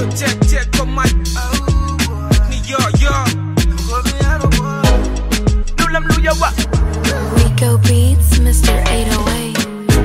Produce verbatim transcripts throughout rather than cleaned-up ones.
So check, check on my yo, yo. Lulam luya wa. Rico Beats, Mister eight oh eight.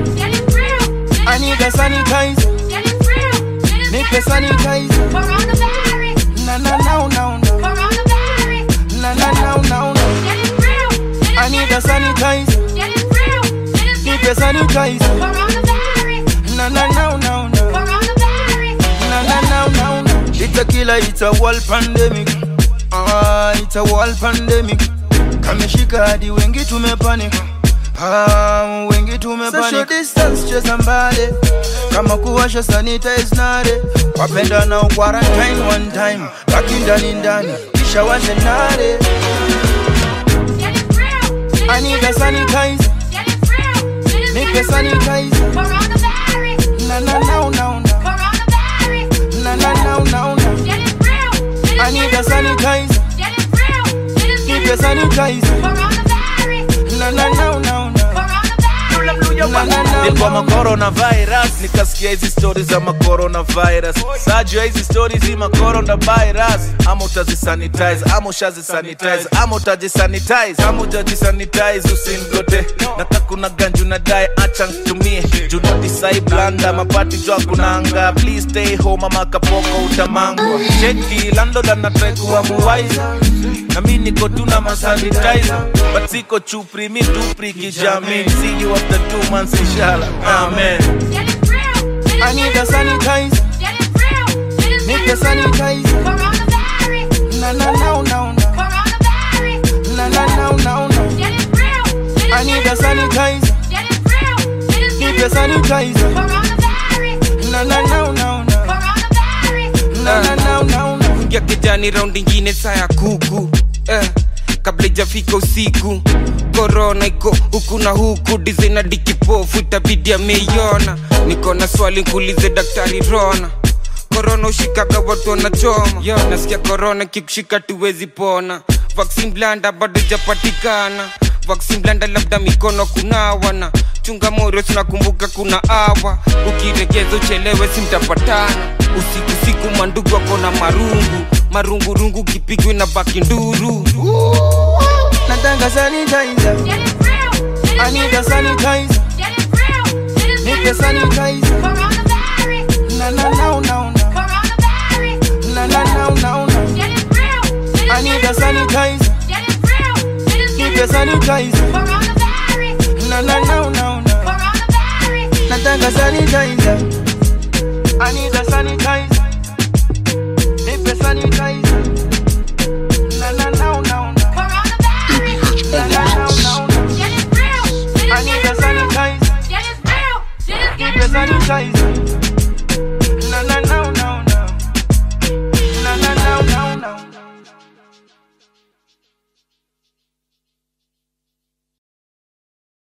I need a sanitizer. Make a sanitizer. Coronavirus. Na na na na na. Coronavirus. Na na na na na. I need a sanitizer. Make a sanitizer. Coronavirus. Na na na na na. Coronavirus. Na na na na na. It's a killer, it's a world pandemic. Ah, it's a world pandemic. Kameshika hadi wengi tumepanic. Ah, wengi tumepanic. Social distance cheza mbali. Kama kuwasha sanitize nare. Wapenda na quarantine one time. Baki ndani ndani kisha washe nare. I need a sanitizer. Make a sanitizer. Coronavirus. Na na na na na. Coronavirus. Na na na na na. I need a sanitizer. Make a sanitizer. Coronavirus. Na na na na na. Nilikuwa ma coronavirus, nikasikia hizi stories za ma coronavirus. Sajua hizi stories zi ma coronavirus. Ama utazisanitize, ama ushazisanitize, ama utajisanitize, ama ujajisanitize usingote. Naka kuna ganju na die, acha ntumie. Do not decide blanda, mapati jwa kunanga. Please stay home, ama kapoko utamangwa. Cheki, landlord anatry kuwa muwaiza. Na mi niko tuna ma sanitizer. But siko chupri, mi tupri kijamini. See you after two months inshallah, amen. I need a sanitizer. Make a sanitizer. Na na na na na. Na na na na na. I need a sanitizer. Make a sanitizer. Na na na na na. Na na na na na. Kuingia kijani round ingine saa ya kuku eh, kabla ijafika usiku. Corona iko huku na huku, designer dikipofu itabidi ameiona. Niko na swali nkuulize daktari Rona. Corona ushikaga watu wanachoma. Yo, nasikia corona kikushika tuwezi pona. Vaccine blanda bado japatikana. Vaccine blanda labda mikono kunawana. Chunga moyo tunakumbuka kuna awa. Ukiregeza uchelewe simtapatana. Usiku siku mandugu wako na marungu. Marungu rungu kipigwe na baki nduru. Natanga sanitizer. I need a sanitizer. Make a sanitizer. Na na na na na. Na na na na na. I need a sanitizer. Make a sanitizer. Na na na na na. Natanga sanitizer. I need a sanitizer. Make a sanitizer. Na na na na na. Na na na na na. I need a sanitizer. Make a sanitizer.